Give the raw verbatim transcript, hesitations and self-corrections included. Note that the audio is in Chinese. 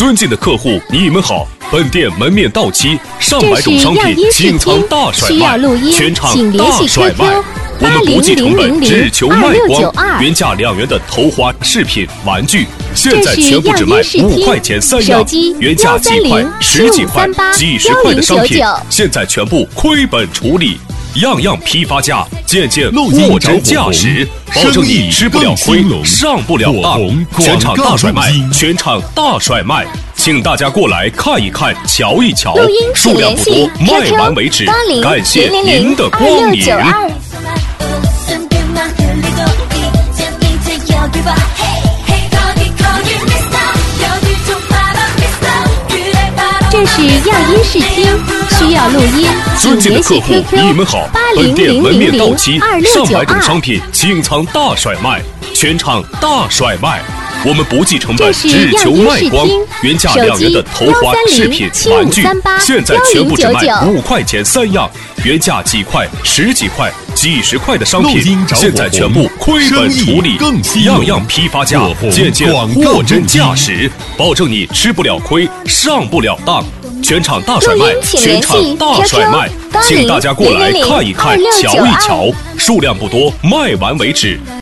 尊敬的客户，你们好，本店门面到期，上百种商品清仓大甩卖，全场大甩卖。我们不计成本，只求卖光。原价两元的头花饰品、玩具，现在全部只卖五块钱三样。原价几块、十几块、几十块的商品，现在全部亏本处理。样样批发价，件件货真价实，保证你吃不了亏，上不了当。全场大甩卖，全场大甩卖，请大家过来看一看，瞧一瞧，数量不多，卖完为止。感谢您的光临。 这是样音试听，需要录音， 尊敬的客户，你们好，本店门面到期，上百种商品清仓大甩卖，全场大甩卖。我们不计成本，只求卖光。原价两元的头花饰品、玩具，现在全部只卖五块钱三样。原价几块、十几块、几十块的商品，现在全部亏本处理。样样批发价，件件货真价实，保证你吃不了亏，上不了当。全场大甩卖，全场大甩卖，请大家过来看一看，瞧一瞧，数量不多，卖完为止。